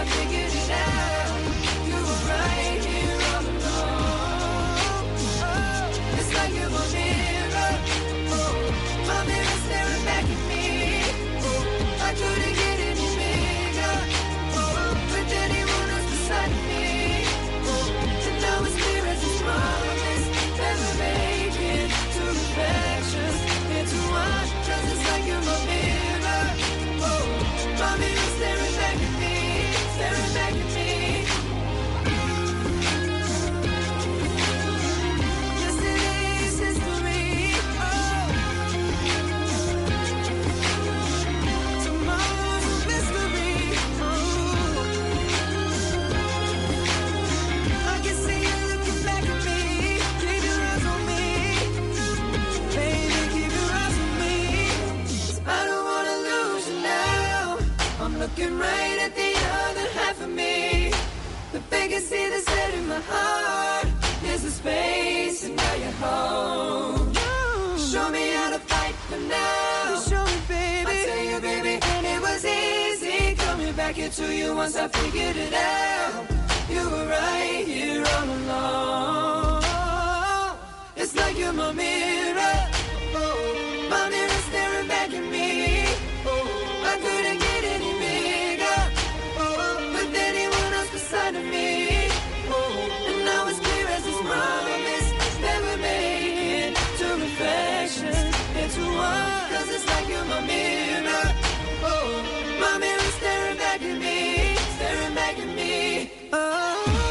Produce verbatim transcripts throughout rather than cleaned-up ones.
I figured it out. You were right here all along. Oh, it's like you're my mirror. Oh, my mirror staring back at me. Oh, I couldn't get any bigger. Oh, with anyone else beside me. Oh, and now it's clear as this promise. Never make it to reflections into one. Cause it's like you're my mirror. Oh, my mirror staring back at me. Staring back at me. Yesterday's history. Oh, tomorrow's a mystery. Oh, I can see you looking back at me. Keep your eyes on me. Baby, keep your eyes on me. 'Cause I don't wanna lose you now. I'm looking right at the other half of me. But they can see the set in my heart. There's a space and now you're home. Show me how to fight for now. Show me, baby. I tell you, baby, and it was easy coming back here to you once I figured it out. You were right here all along. It's like you're my mirror. Oh, my mirror staring back at me. Oh, I couldn't get any bigger. Oh, with anyone else beside of me. Oh, and now it's clear as this promise. Never make it to reflection into one. Cause it's like you're my mirror. Oh, my mirror staring back at me. Staring back at me. Oh.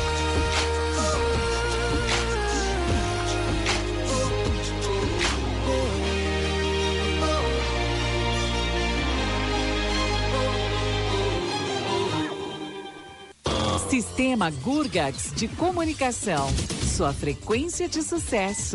Sistema Gurgax de Comunicação. Sua frequência de sucesso.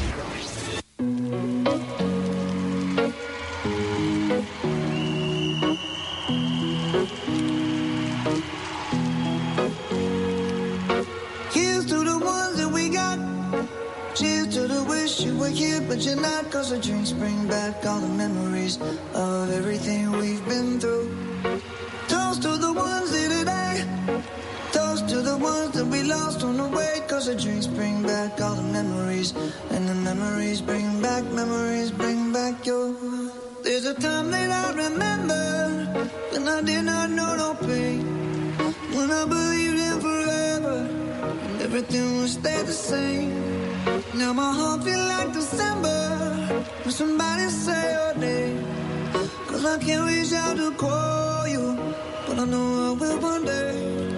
Here's to the ones that we got. Cheers to the wish you were here, but you're not. Cause the drinks bring back all the memories of everything we've been through. Toast to the ones here today. Toast to the ones that we lost on the way. Cause the drinks bring back all the memories. And the memories bring back, memories bring back your. There's a time that I remember when I did not know no pain. When I believed in forever and everything would stay the same. Now my heart feel like December when somebody say your name. Cause I can't reach out to call you, but I know I will one day.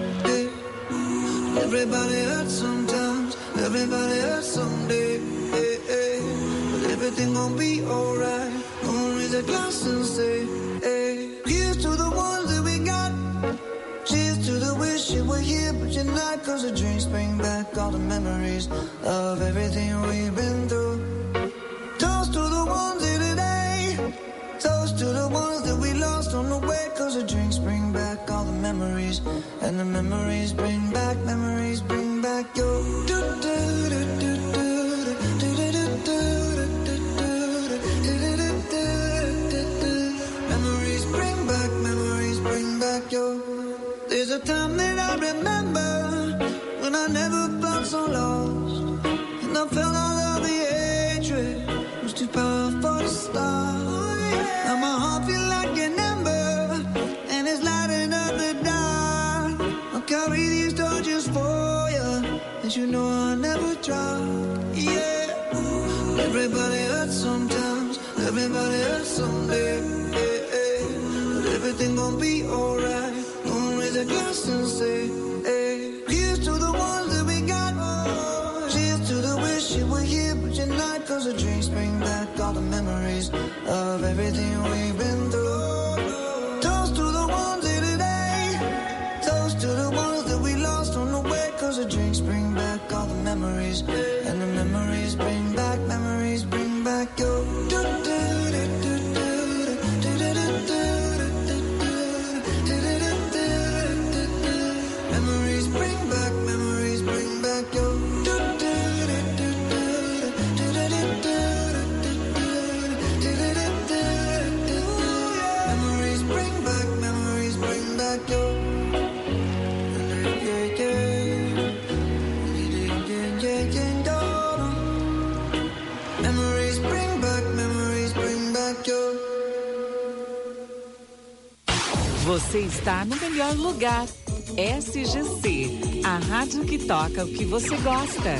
Yeah. Everybody hurts sometimes, everybody hurts someday. Hey, hey. But everything gon' be alright. Gonna raise a glass and say, hey. Here's to the ones that we got. Cheers to the wish you were here, but you're not. Cause the drinks bring back all the memories of everything we've been through. Toast to the ones here today. Toast to the ones that we lost on the way. Cause the drinks bring back all the memories. And the memories bring back, memories bring back your. Memories bring back, memories bring back your. There's a time that I remember when I never felt so lost. And I felt all of the hatred was too powerful to stop. Now my heart feel like an ember and it's lighting up the dark. I'll carry these torches for you, and you know I'll never drop. Yeah. Everybody hurts sometimes, everybody hurts someday. Hey, hey. But everything gon' be alright. Gonna raise a glass and say, hey. Here's to the ones that we got. Cheers to the wish you were here, but you're not. Cause the drinks bring back all the memories of everything we've been through. Toast to the ones here today. Toast to the ones that we lost on the way. Cause the drinks bring back all the memories. And the memories bring back, memories bring back your. Memories bring back, memories bring back your. Memories bring back, memories bring back your. Você está no melhor lugar. S G C, a rádio que toca o que você gosta.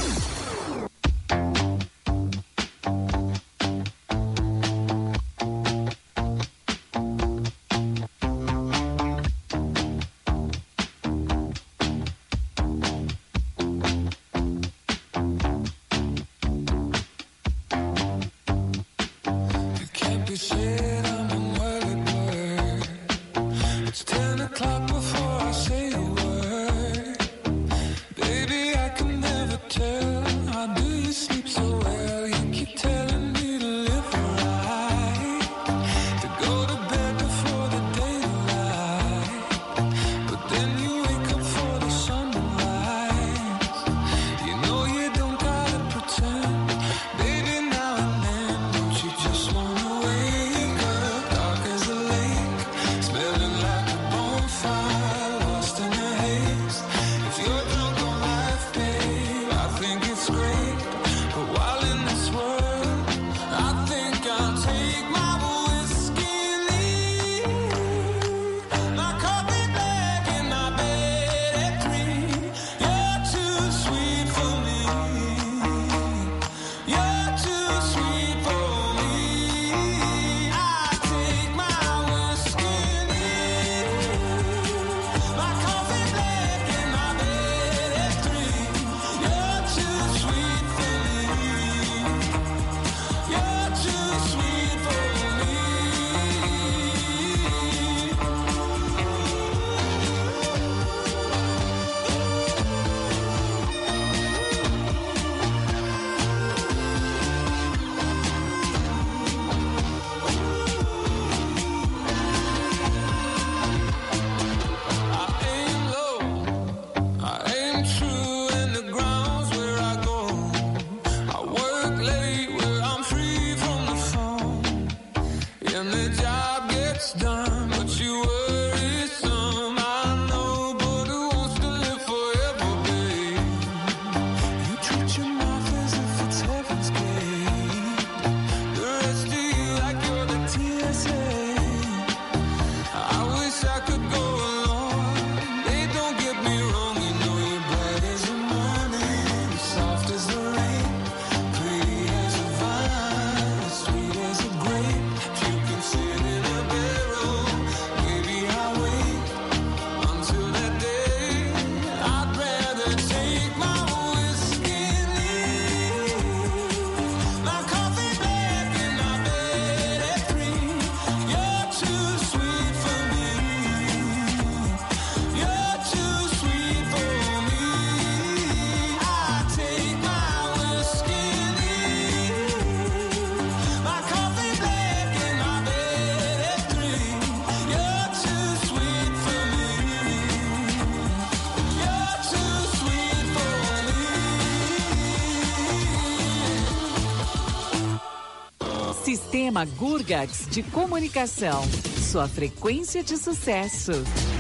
Sistema Gurgax de comunicação. Sua frequência de sucesso.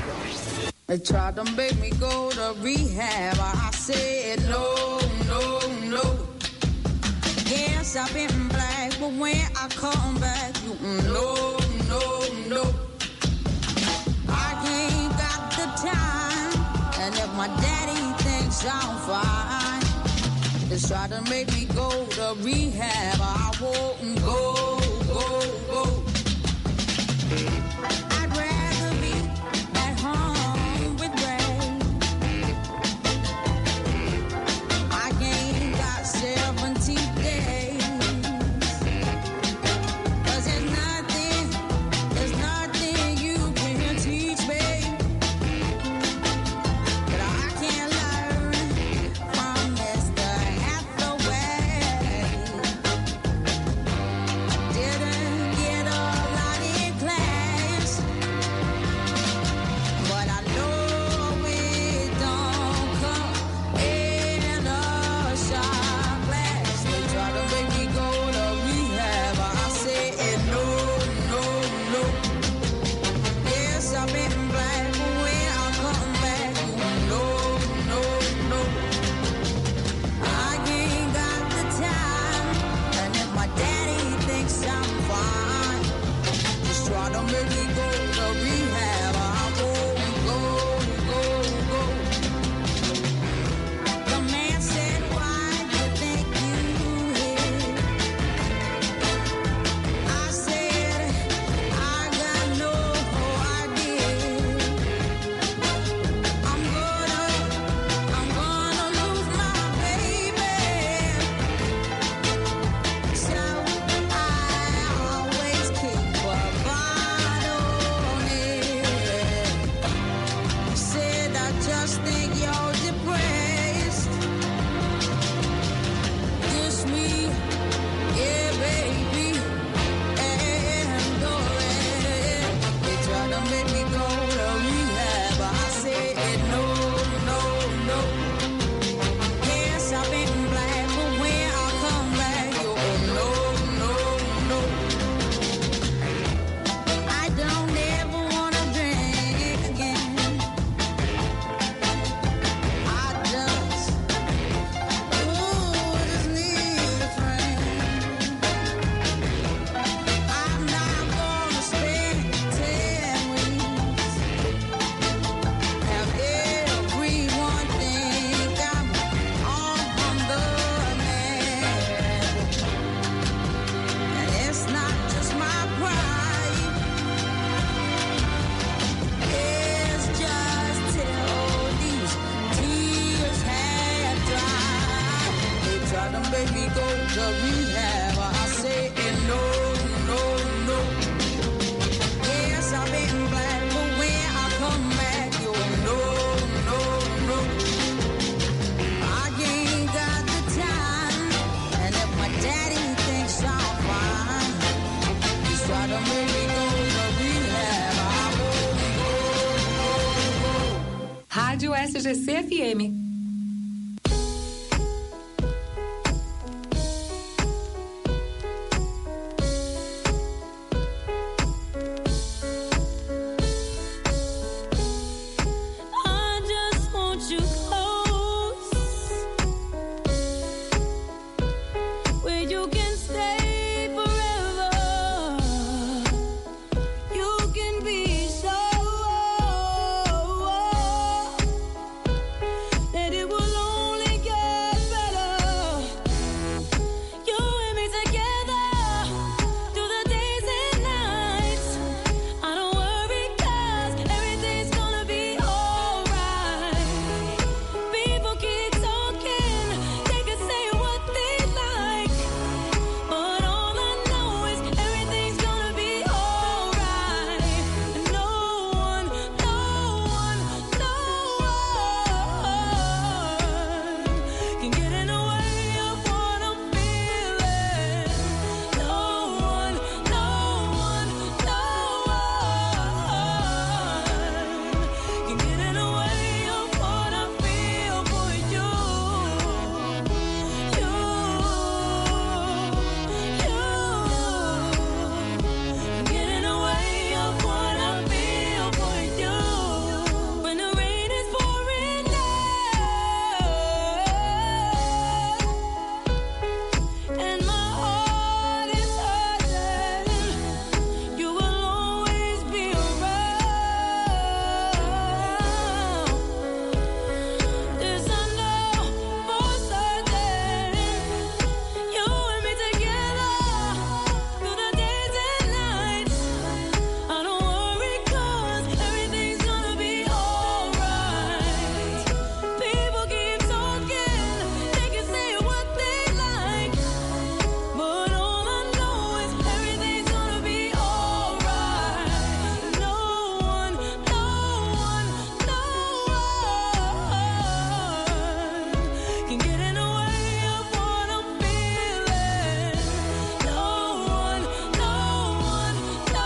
They tried to make me go to rehab. I said no, no, no. Yes, I've been black, but when I come back, you no, no, no. I ain't got the time, and if my daddy thinks I'm fine, they try to make me go to rehab. I won't go, go, go. I'd rather be at home with Ray. I ain't got seventy days. 'Cause there's nothing, there's nothing you can teach me that I can't learn from Mister Hathaway. Didn't get a lot in class. must think you're depressed. Just me, yeah, baby, and the rest. They try to make me go to rehab, but I said no, no, no. Yes, I've been black, but when I come back, you're no, no, no. I don't ever wanna drink again. I just, ooh, just need a friend. I'm not gonna spend ten weeks. Have everyone think I'm on the man. And it's not just my pride. It's just till these tears had dried. They tried to make me go to rehab. I said no, no, no. Yes, I've been black, but when I come back, you're no, no, no. I ain't got the time, and if my daddy thinks I'm fine, he's trying to make me go to rehab. I won't go, go, go. Rádio S G C F M. I just want you close, where you can stay forever. You can be so that it will only get better. You and me together through the days and nights. I don't worry 'cause everything's gonna be alright. People keep talking, they can say what they like, but all I know is everything's gonna be alright. And no one, no one, no one can get in the way of what I'm feeling. No one, no one, no one can get in the way of what I feel for you. You, you get in the way of what I feel for you. When the rain is pouring down and my heart is hurting, you will always be around. This I know for certain. You and me together through the days and nights. I don't worry 'cause everything's gonna be alright. People keep talking, they can say what they like, but all I know is everything's gonna be alright. No one, no one, no one can get in the way of what I'm feeling. No one, no one, no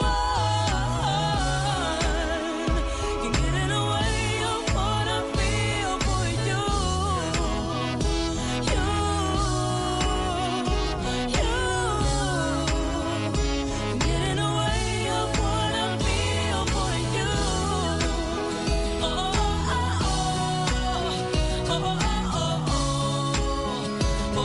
one can get in the way of what I feel for you. You, you get in the way of what I feel for you. Oh, oh, oh, oh, oh, oh, oh, oh,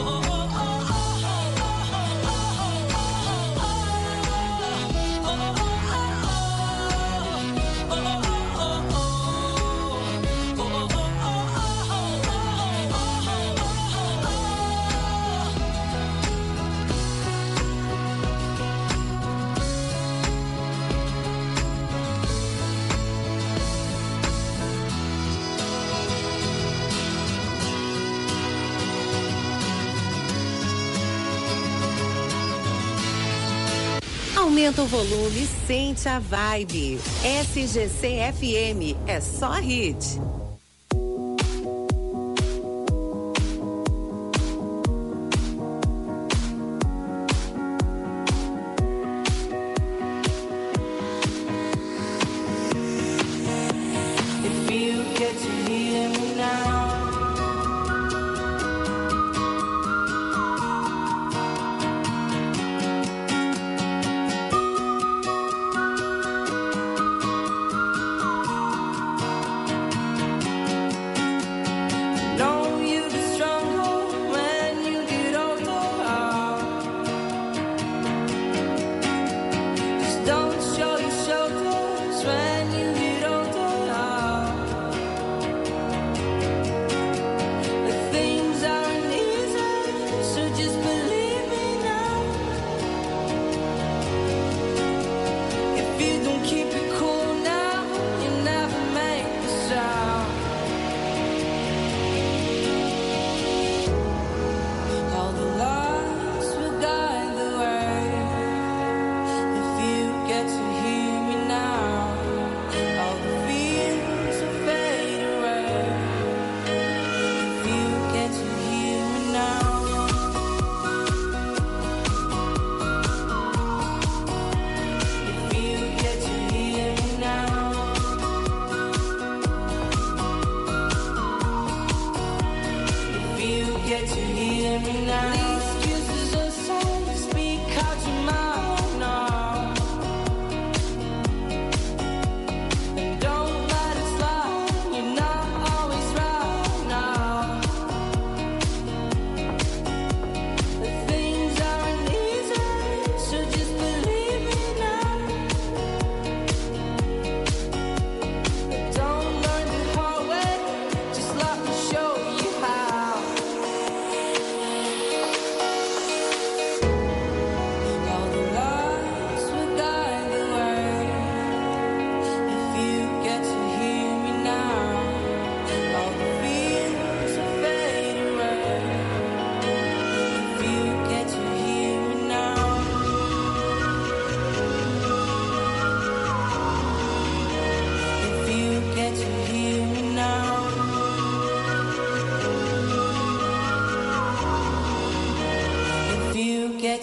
Aumenta o volume, sente a vibe. S G C F M é só hit.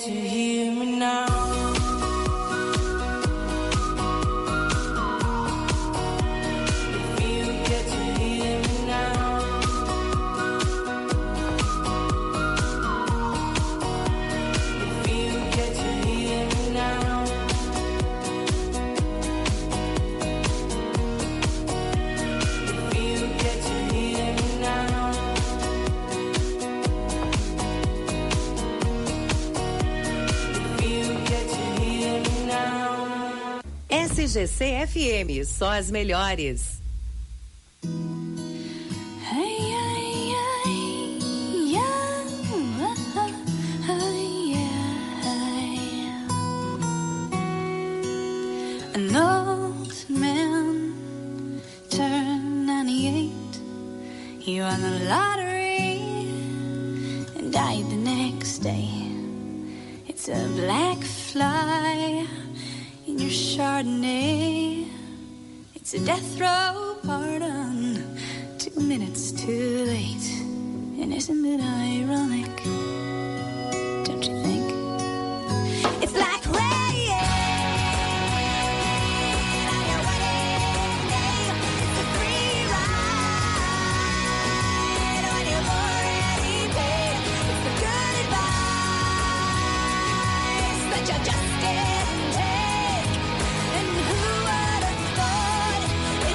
to hear me now. S G C F M, só as melhores. An old man turned ninety-eight. He won the lottery and died the next day. It's a black fly in your Chardonnay. It's a death row pardon, two minutes too late. And isn't it ironic? Don't you think? It's like rain on your wedding day. It's a free ride when you've already paid. It's the good advice that you just didn't take. And who would have thought it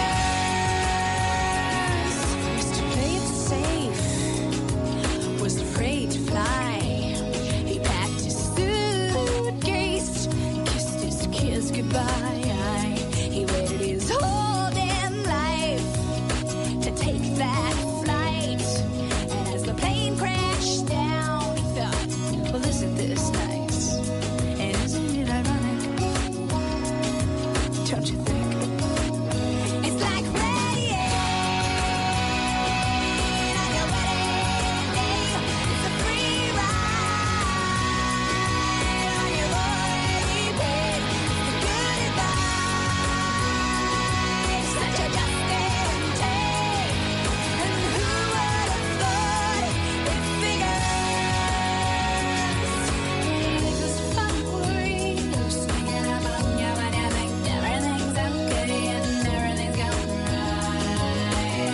figures? Used to play it safe, was afraid to fly. He packed his suitcase, kissed his kids goodbye. He waited his whole damn life to take that flight. And as the plane crashed down, he thought, well, isn't this nice? And isn't it ironic? Don't you think? It's like rain on your wedding day. It's a free ride when you've already paid. It's the good advice that you just didn't take. And who would have thought it figures? Life is fun for you, sneaking up on you when you think everything's okay and everything's going right.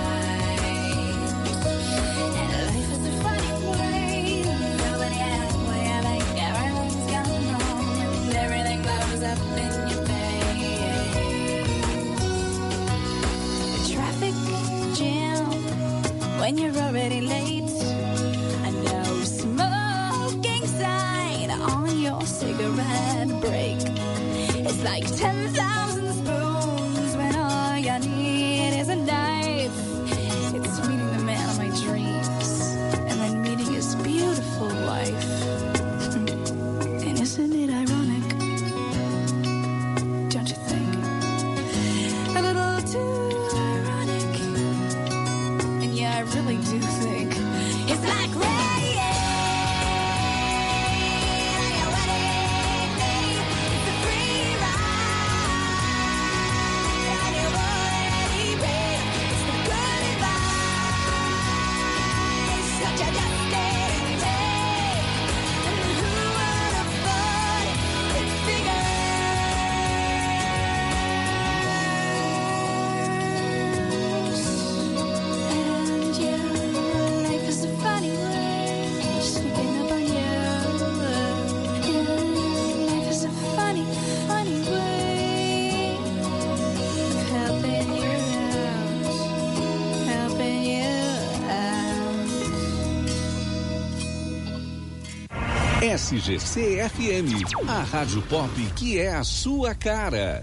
And life is a funny place, nobody asks where you think everything's going wrong and everything blows up in your face. The traffic jam when you're already late. A no smoking sign on your cigarette break. It's like ten thousand spoons when all you need is a knife. It's meeting the man of my dreams and then meeting his beautiful wife. And isn't it ironic? Don't you think? A little too ironic. And yeah, I really do think it's like rain on your wedding day. It's a free ride and you've already paid. It's the good advice that you just didn't take. And who would have thought it figures? And yeah, life is a funny way, sneaking up on you. Yeah, life is a funny, funny way of helping you out, helping you out. S G C F M, a rádio pop que é a sua cara.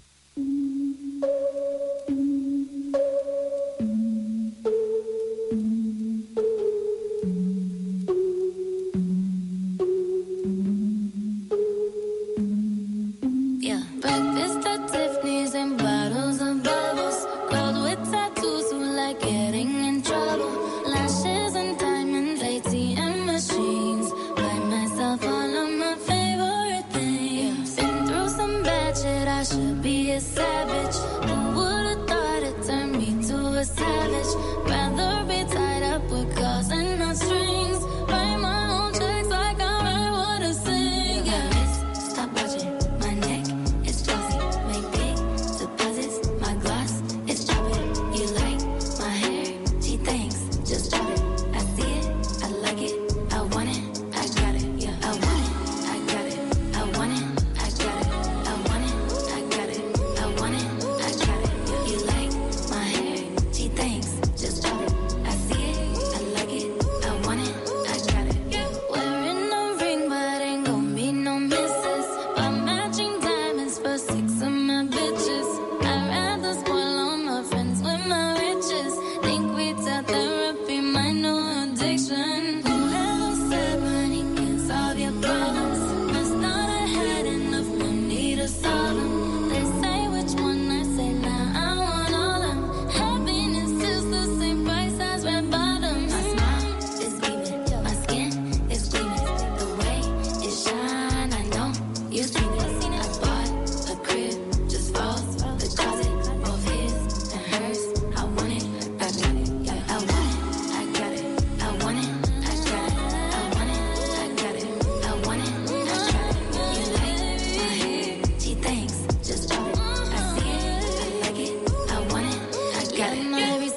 Yeah, breakfast at Tiffany's and bottles of bubbles. Girls with tattoos who like getting in trouble. Lashes and diamonds, A T M machines. Buy myself all of my favorite things. Been through some bad shit, I should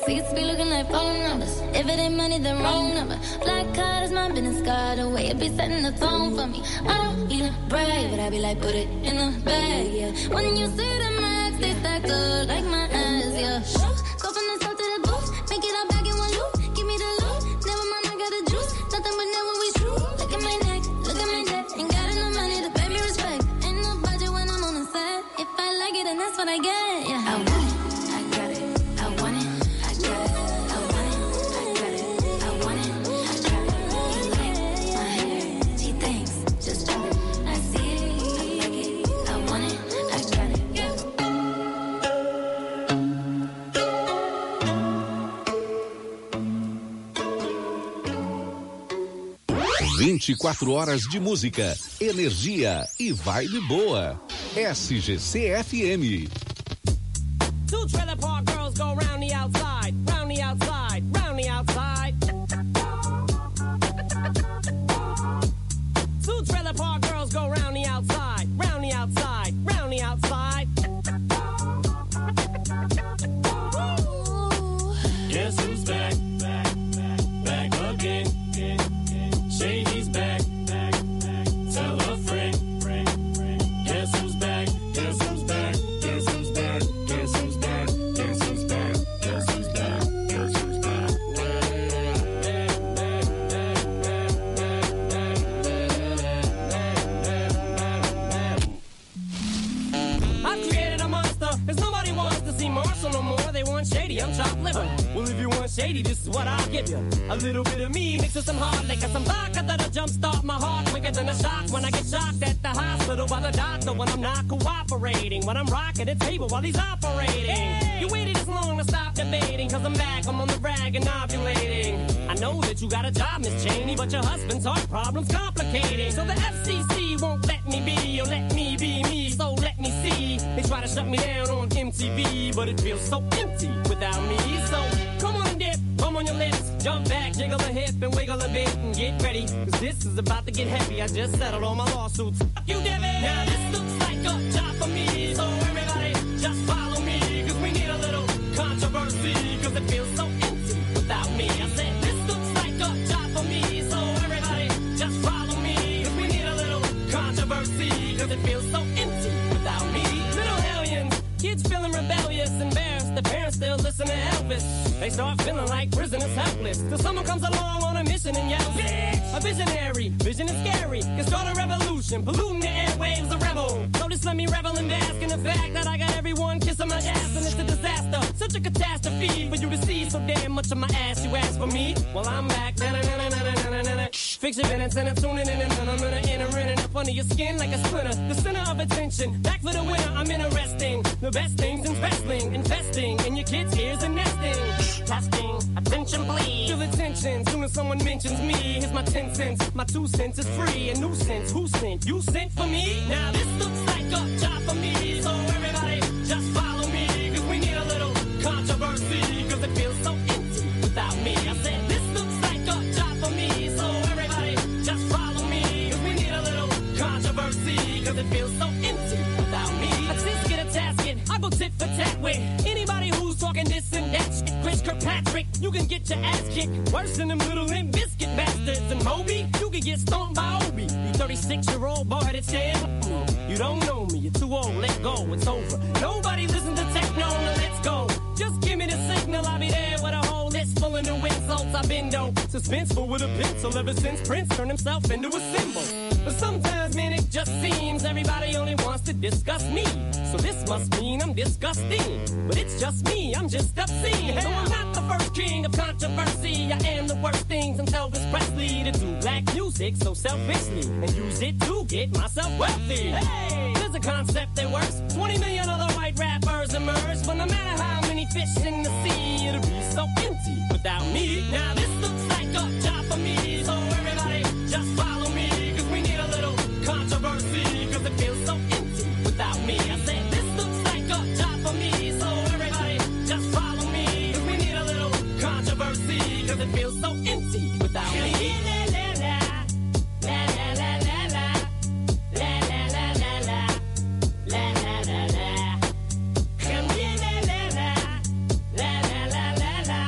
Seats be looking like phone numbers. If it ain't money, then wrong number. Black card is my business card. The way it be setting the tone for me. I don't even brag, but I be like, put it in the bag, yeah. When you see the max, they stack up like my ass, yeah. Go from the south to the booth, make it all back in one loop. Give me the loot, never mind, I got the juice. Nothing but never we true. Look at my neck, look at my neck. Ain't got enough money to pay me respect. Ain't no budget when I'm on the set. If I like it, then that's what I get, yeah. I want it, I got it. I want it, I got it. I want it, I got it. I want it, I got it. You like my hair? She thinks, just do it. I see it, I like it. I want it, I got it. vinte e quatro horas de música, energia e vibe boa. S G C F M. Two trailer park girls go round the outside, round the outside, round the outside. Two trailer park girls go round the outside, round the outside, round the outside. Guess who's back, back, back, back again. Shady's back, back, back. Tell a friend, friend, friend. Guess who's back? Guess who's back? Guess who's back? Guess who's back? Guess who's back? Guess who's back? Guess who's back? I've created a monster, 'cause nobody wants to see Marshall no more. They want Shady, I'm chopped liver. Well, if you want Shady, this is what I'll give you. A little bit of me mixed with some hard liquor, some vodka that'll jumpstart my heart quicker than a shock when I get shocked at the hospital by the doctor when I'm not cooperating. When I'm rocking the table while he's operating. Hey! You waited this long to stop debating, 'cause I'm back, I'm on the rag and ovulating. I know that you got a job, Miss Cheney, but your husband's heart problem's complicating. So the F C C won't let me be, or let me be me, so let me see. They try to shut me down on M T V, but it feels so empty without me. So come on and dip, bum on your lips, jump back, jiggle a hip and wiggle a bit and get ready, 'cause this is about to get heavy. I just settled all my lawsuits. Fuck you, Debbie. Now this looks like a job for me, so everybody just follow me, 'cause we need a little controversy, 'cause it feels so empty without me. I said this looks like a job for me, so everybody just follow me, 'cause we need a little controversy, 'cause it feels so empty without me. Little hellions, kids feeling rebellious, embarrassed, the parents still listen to Elvis. They start feeling like prisoners helpless, till someone comes along on a mission and yells, bitch! A visionary, vision is scary, can start a revolution, polluting the airwaves, a rebel. So just let me revel and bask in the fact that I got everyone kissing my ass, and it's a disaster, such a catastrophe for you to see so damn much of my ass. You ask for me, well I'm back. Na-na-na-na-na-na-na-na. Fix your minutes and I'm tuning in, and I'm gonna enter in and up under your skin like a splinter. The center of attention, back for the winner. I'm interesting. The best things in wrestling, investing in your kids' ears and nesting. Testing, attention please. Feel attention, soon as someone mentions me. Here's my ten cents, my two cents is free. A nuisance, who sent? You sent for me? Now this looks like a job for me, so everybody just follow me, 'cause we need a little controversy, 'cause it feels so empty without me. I said this looks like a job for me, so everybody just follow me, 'cause we need a little controversy, 'cause it feels so empty without me. A tisket, a tasket, I go tit for tat with anybody who's talking this and that shit. Chris Kirkpatrick, you can get your ass kicked worse than them little Limp Biscuit bastards. And Moby, you can get stomped by Obi. You thirty-six-year-old boy that's dead. You don't know me, you're too old, let go, it's over. Nobody listen to techno, now let's go. Just give me the signal, I'll be there with a whole list full of new insults. I've been dope, suspenseful with a pencil ever since Prince turned himself into a symbol. But sometimes, man, it just seems everybody only wants to discuss me. So this must mean I'm disgusting. But it's just me, I'm just obscene. So I'm not the first king of controversy. I am the worst things until Elvis Presley to do black music so selfishly and use it to get myself wealthy. Hey, there's a concept that works. twenty million other white rappers emerge, but no matter how many fish in the sea, it'll be so empty without me. Now this looks like a job for me, so everybody just follow me, 'cause we need a little controversy, 'cause it feels so empty without me. I said this looks like a job for me, so everybody just follow me, 'cause we need a little controversy, 'cause it feels so empty without me. La la la la la la la la la la la la la la la la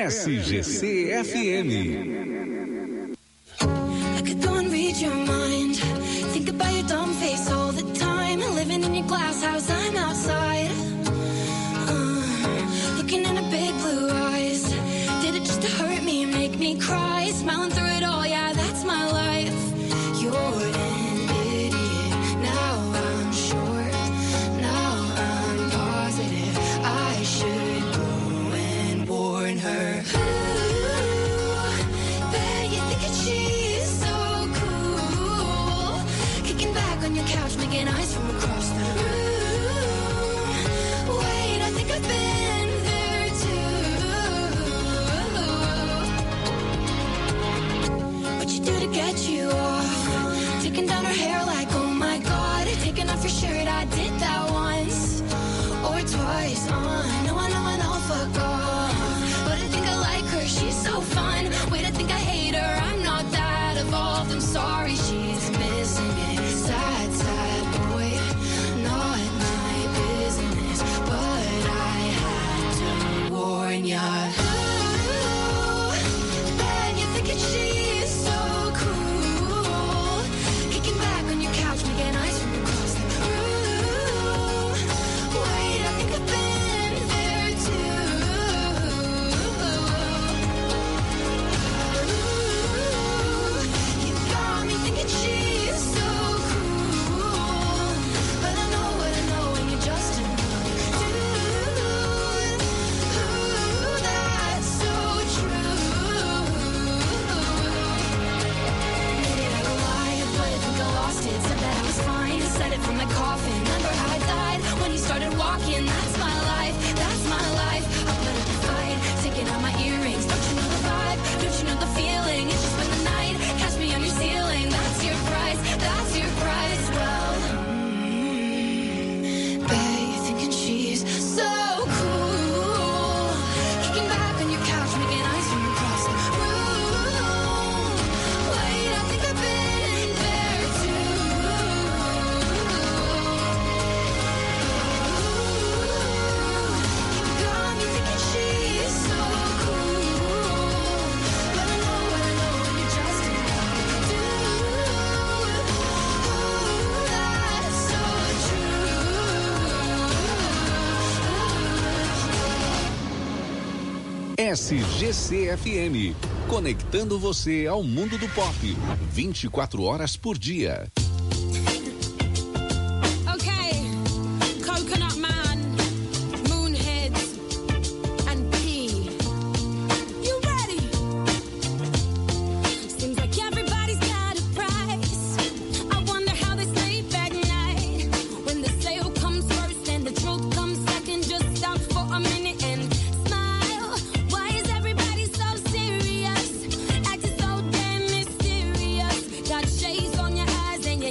S G C F M. I could go and read your mind. Think about your dumb face all the time. Living in your glass house, I'm outside. Uh, looking in her big blue eyes. Did it just to hurt me, make me cry? Smiling through it all, yeah, that's my life. You're an idiot. Now I'm sure. Now I'm positive. I should go and warn her. Ooh, bet you think that she's so cool. Kicking back on your couch, making eyes from across the room. Wait, I think I've been there too. What you do to get you off? Taking down her hair like, oh my god. Taking off your shirt, I did that once or twice. Uh, no, I know, I know, fuck off. But I think I like her, she's so fun. Wait, I think I hate her, I'm not that evolved. I'm sorry, she's missing it. Sad, sad boy, not my business. But I had to warn ya. Ooh, bet you think that she's so cool. Kicking back on your couch, making eyes from across the room. Wait, I think I've been there too. Ooh, you got me thinking she's so cool. But I know what I know when you're just another dude. Ooh, that's so true. Maybe I don't lie, but I think I lost it. Said that I was fine, said it from my coffin. Remember how I died when you started walking? That's my life, that's my life. I put up a fight, taking out my earrings. Don't you know the vibe? Don't you know the feeling? It's just been the night, catch me on your ceiling. That's your price, that's your price. Well, mm, bet you're thinking she's so cool. Kicking back on your couch, making eyes from across the room. Wait, I think I've been there too. You got me thinking she's so cool. But I know what I know when you're just another dude. Ooh, that's so true. S G C F M, conectando você ao mundo do pop, vinte e quatro horas por dia. Okay, Coconut Man, Moonheads, and P. You ready? Seems like everybody's got a price. I wonder how they sleep at night. When the sale comes first and the truth comes second, just stop for a minute and smile. Why is everybody so serious? Acting so damn mysterious. Got shades on your eyes and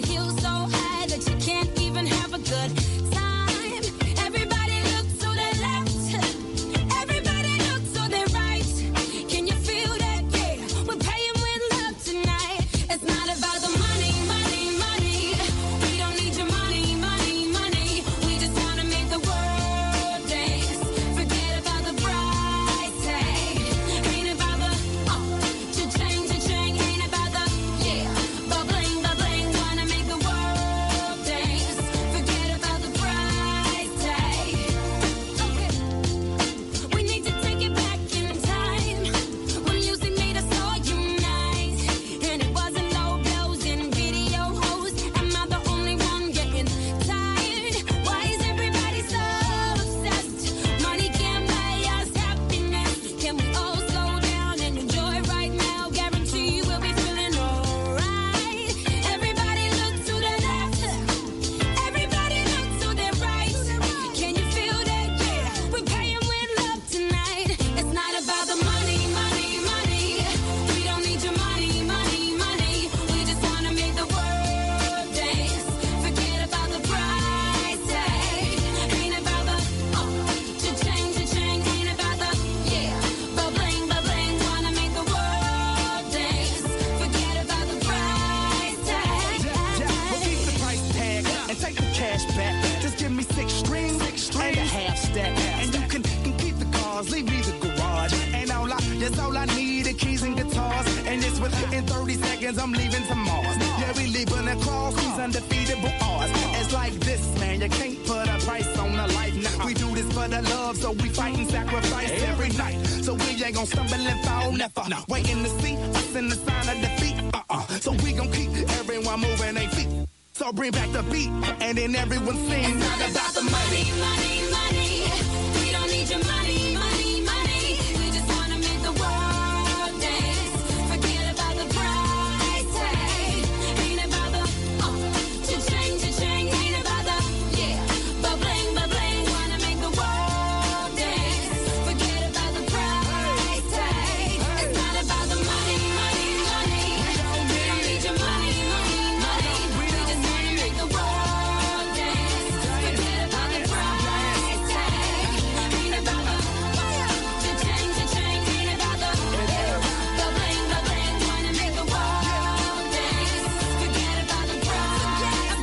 seconds, I'm leaving to Mars. Yeah, we leaving across these undefeatable odds. It's like this, man, you can't put a price on a life now. We do this for the love, so we fight and sacrifice every night. So we ain't gon' stumble and fall, never. No. Waiting to see us in the sign of defeat. Uh-uh. So we gon' keep everyone moving their feet. So bring back the beat, and then everyone sings. It's not about the money, money, money. We don't need your money, money, money. We just wanna make the world dance. Forget about the price tag. Ain't about the uh, cha-ching, cha-ching. Ain't about the yeah, ba-bling, ba-bling. Wanna make the world dance. Forget about the price tag. It's not about the money, money, money. We don't need your money, money, money. We just wanna make the world dance. Forget about the price tag. Ain't about the cha-ching, cha-ching. Ain't about the ba-bling, ba-bling. Wanna make the world dance. Forget about the price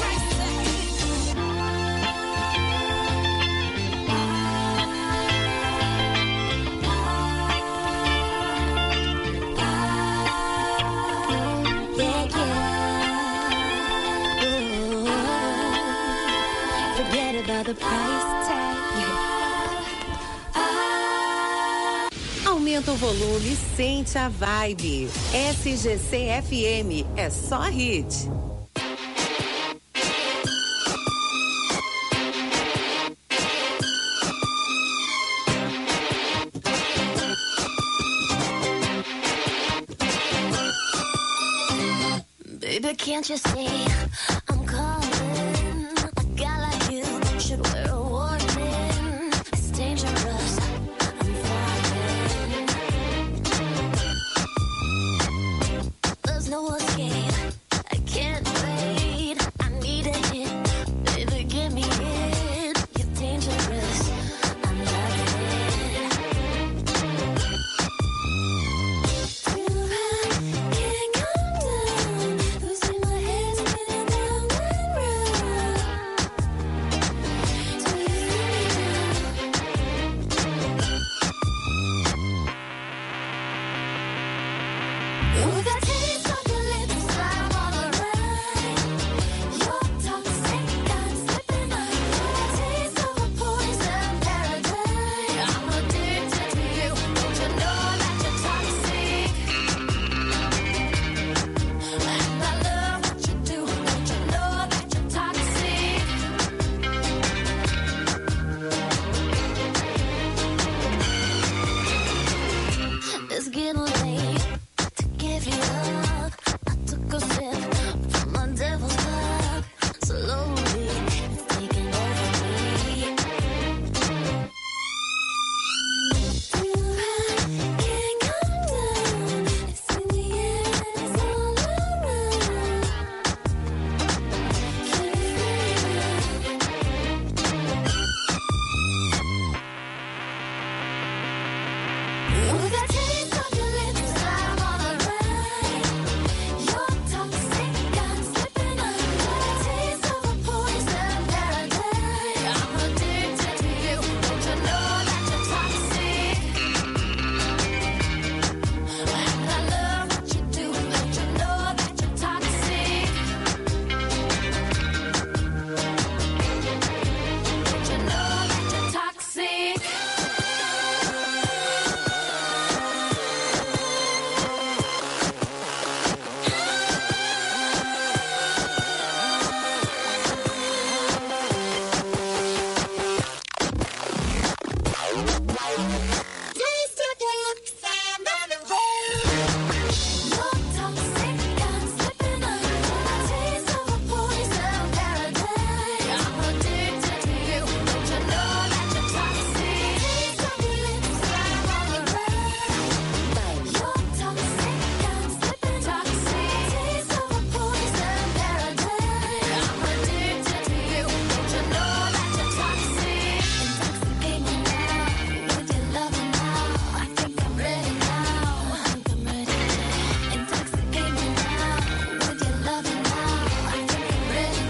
Forget about the price tag. Aumenta o volume, sente a vibe. S G C F M é só hit. Baby, can't you see I'm calling? A guy like you should wear a warning. It's dangerous. I'm falling. There's no escape. I can't wait. I need a hit. Baby, give me it. You're dangerous. I'm loving it. Can't come down. Losing my head, spinning round and round. Do you feel me now? With that taste of your lips, I'm on the run. You're toxic, I'm slipping up. With that taste of a poison paradise, I'm addicted to you. Don't you know that you're toxic? And I love what you do. Don't you know that you're toxic? It's getting late to give you up. I took a sip from my devil's cup. Slowly, it's taking over me. Can't come down. It's in the air and it's all around. Can you feel it? With that taste of your lips, I'm on the run. You're toxic, I'm slipping up. With that taste of a poison paradise, I'm addicted to you. Don't you know that you're toxic? And I love what you do. Don't you know that you're toxic? Don't you know that you're toxic? Taste of your lips, I'm on the road. You're toxic, I'm slipping up. With that taste of a poison paradise, I'm addicted to you. Don't you know that you're toxic? Taste of your lips, I'm on the run. You're toxic, I'm slipping toxic. Taste of a poison paradise, I'm addicted to you. Don't you know that you're toxic? Intoxicate me now with your loving now. I think I'm ready now. I think I'm ready. Intoxicate me now with your loving now. I think I'm ready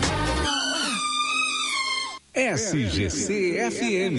now. S G C F M.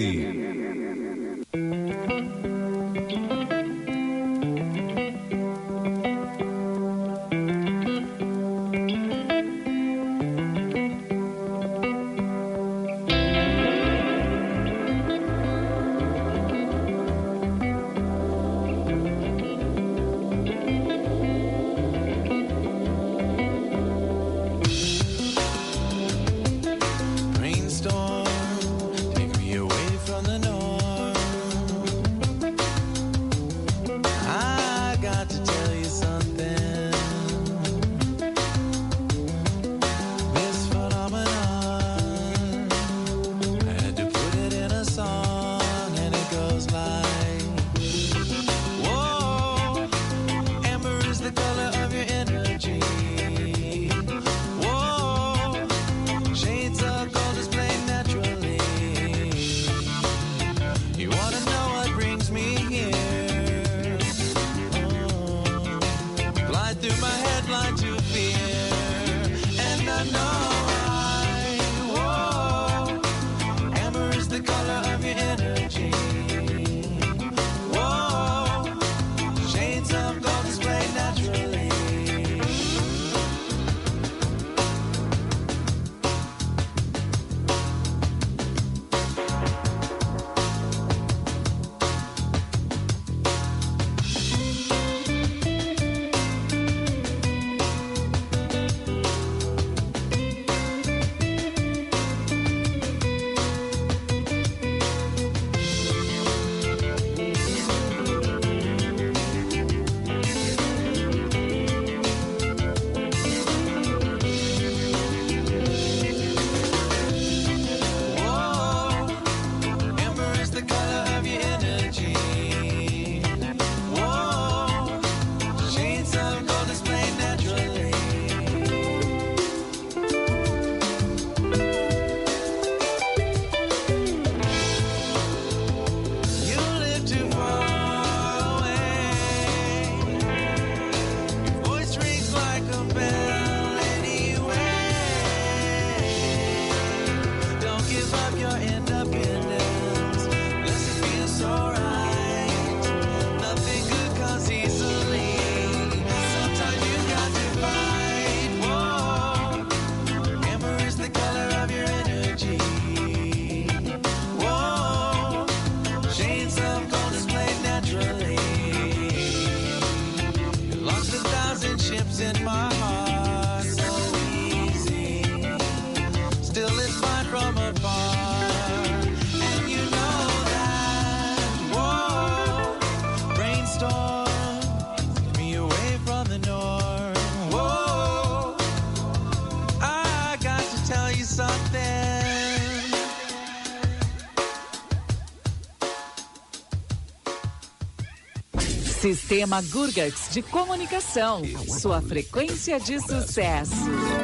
Sistema Gurgax de Comunicação. Sua frequência de sucesso.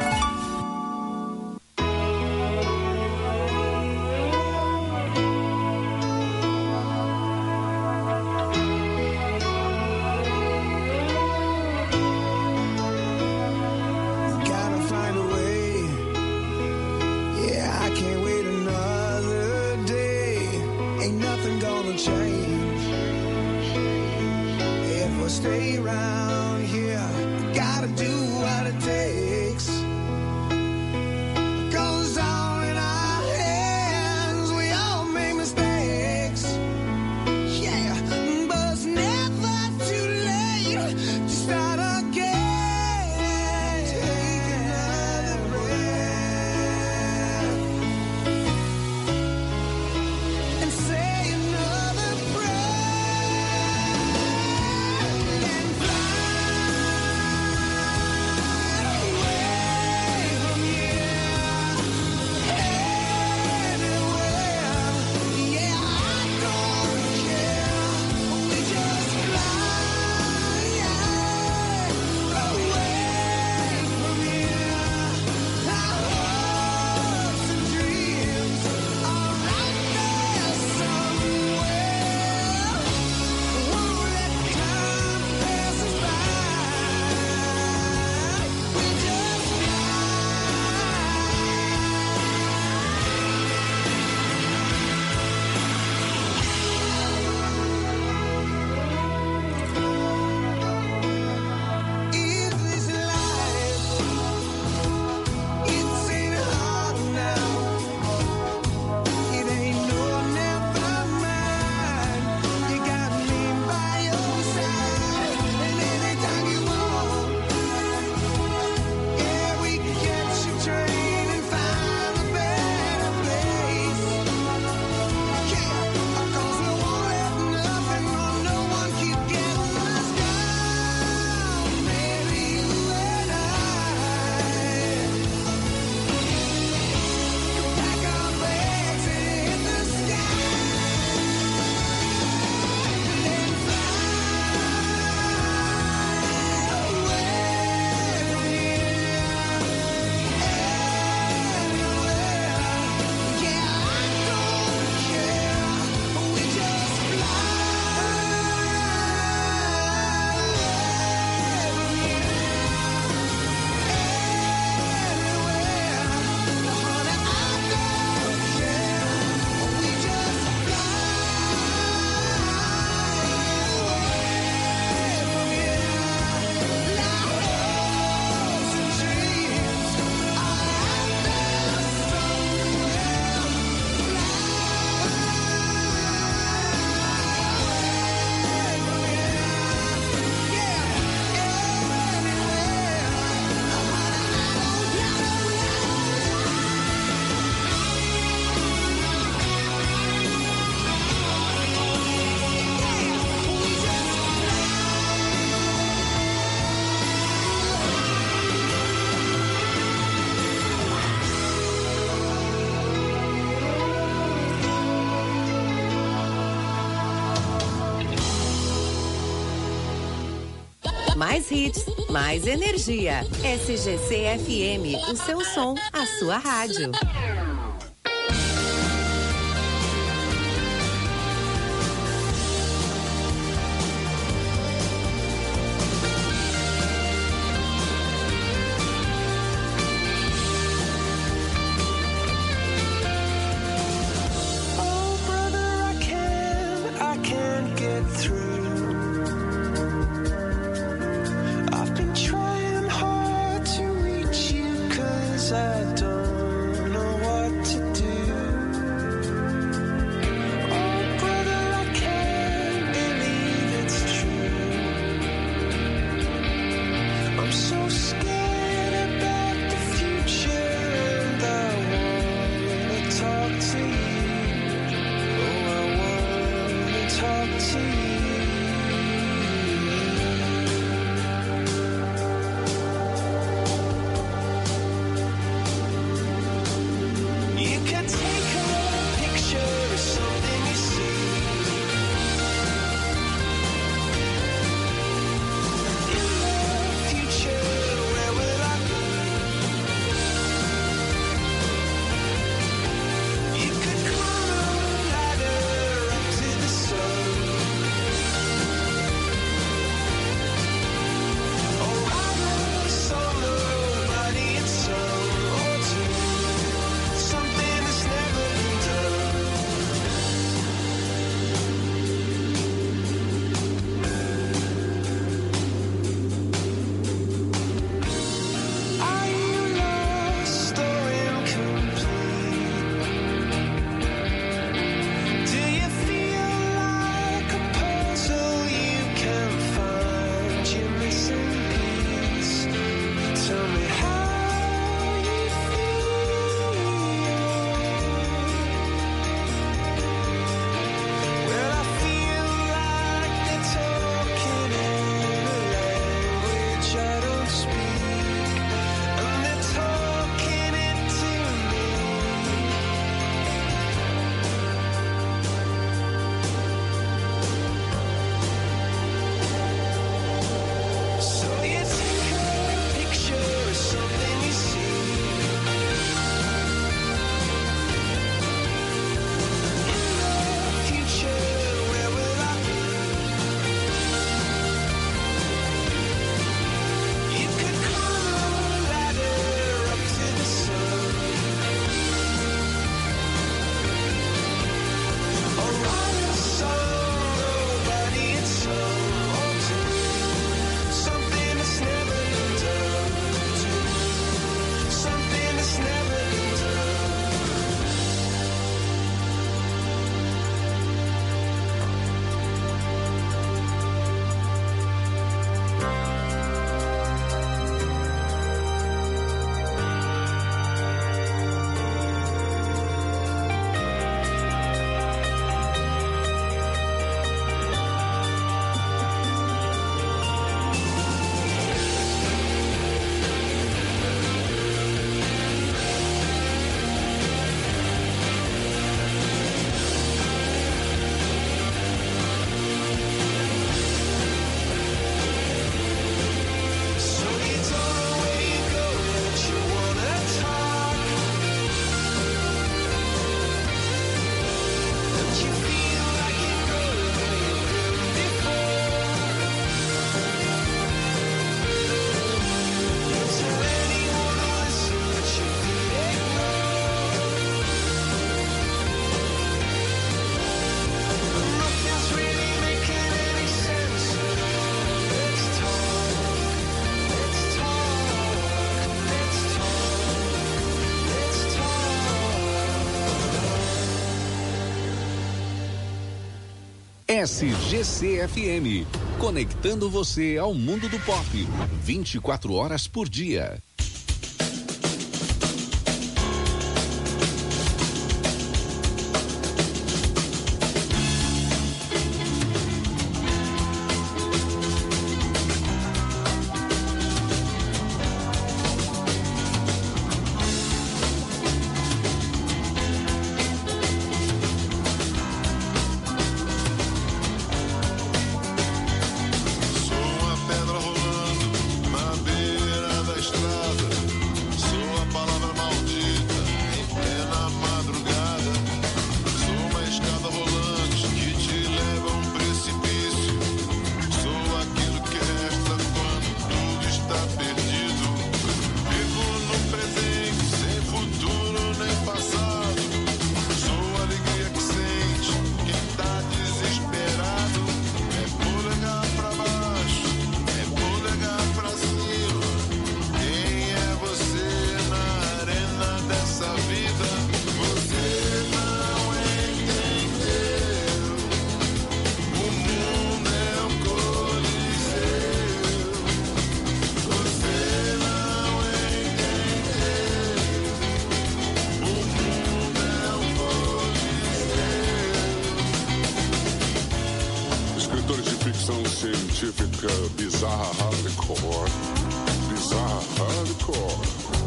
Gotta find a way. Yeah, I can't wait another day. Ain't nothing gonna change. If we stay around here, we gotta do what it takes. Goes all in our hands, we all make mistakes. Yeah, but it's never too late to start again. Take another breath and say another prayer and fly away from here, anywhere. Yeah, I don't care. We just fly away from here. Our hopes and dreams are out there somewhere. Won't let time pass us by. We just If this life, it ain't hard now. It ain't no never mind. You got me by your side, and anytime you want, yeah, we can catch a train and find a better place. Yeah, 'cause we won't let nothing or no one keep getting us down, baby, you and I. Pack our bags and hit the sky, then fly away from here, anywhere. Yeah, I don't care. We just fly away from here, anywhere. Honey, I don't care. We just fly away from here. Like hopes and dreams are out there somewhere. Mais hits, mais energia. S G C F M, o seu som, a sua rádio. Oh, brother, I can't, I can't get through. I've been trying hard to reach you, 'cause I don't know what to do. Oh, brother, I can't believe it's true. I'm so scared about the future, and I wanna talk to you. Oh, I wanna talk to you. S G C F M, conectando você ao mundo do pop, vinte e quatro horas por dia. científica bizarra hardcore, bizarra hardcore,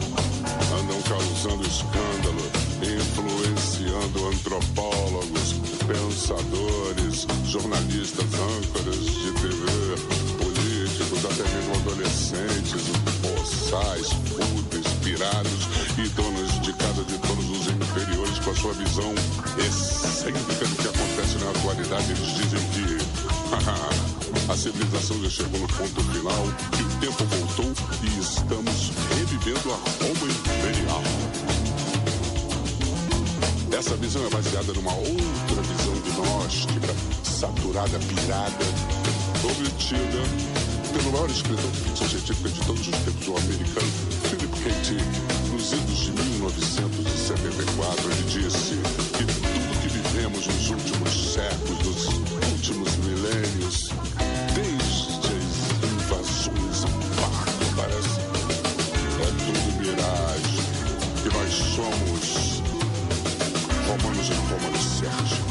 andam causando escândalo, influenciando antropólogos, pensadores, jornalistas, âncoras de T V, políticos, até mesmo adolescentes, boçais, putas, pirados e donos de casa de todos os inferiores com a sua visão excêntrica do que acontece na atualidade. Eles dizem que a civilização já chegou no ponto final, que o tempo voltou e estamos revivendo a Roma Imperial. Essa visão é baseada numa outra visão gnóstica, saturada, pirada, obtida pelo maior escritor de ficção científica de todos os tempos, o americano Philip K. Dick. Nos idos de mil novecentos e setenta e quatro, ele disse que tudo que vivemos nos últimos séculos, nos últimos milênios, desde as invasões bárbaras, é tudo miragem, que nós somos romanos em Roma licérgica.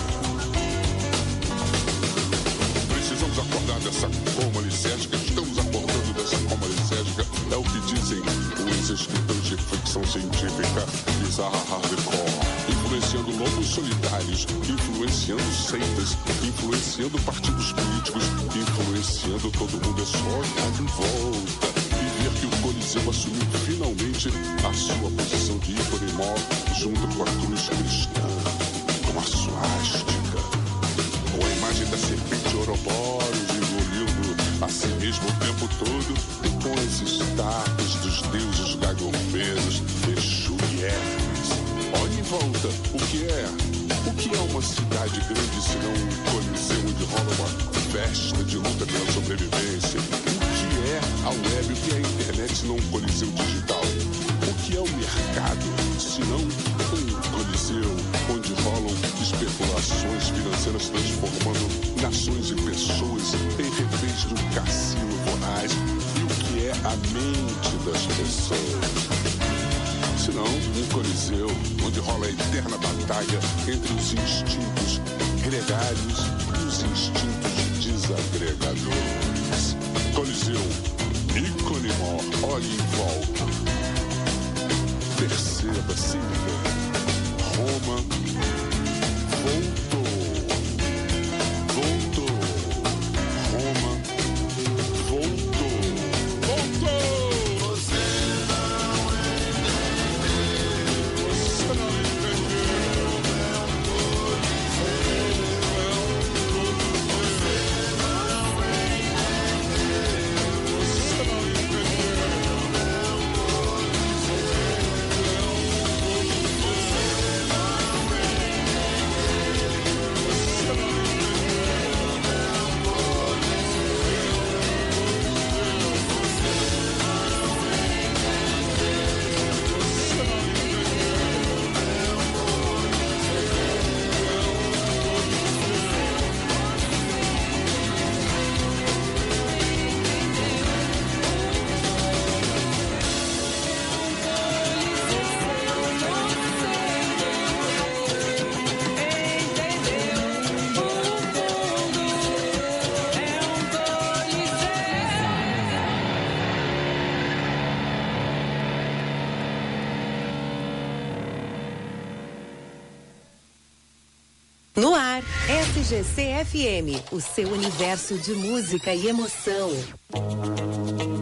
Precisamos acordar dessa coma licérgica, estamos acordando dessa coma licérgica, é o que dizem os escritores de ficção científica bizarra hardcore, influenciando lobos solitários, influenciando seitas, influenciando partidos políticos, influenciando todo mundo. É só olhar em volta e ver que o Coliseu assumiu finalmente a sua posição de ícone mor junto com a cruz cristã, com a suástica, com a imagem da serpente Ouroboros engolindo a si mesmo o tempo todo, com as estátuas dos deuses gagomberos, Exu e Hermes. Olhe em volta, o que é? O que é uma cidade grande se não um coliseu onde rola uma festa de luta pela sobrevivência? O que é a web, o que é a internet se não um coliseu digital? O que é o mercado se não um coliseu onde rolam especulações financeiras transformando nações e pessoas em reféns de um cassino voraz? E o que é a mente das pessoas? Senão um coliseu onde rola a eterna batalha entre os instintos gregários e os instintos desagregadores. Coliseu, ícone mor, olhe em volta, perceba, sinta, Roma voltou, voltou, Roma voltou, voltou. No ar, S G C F M, o seu universo de música e emoção.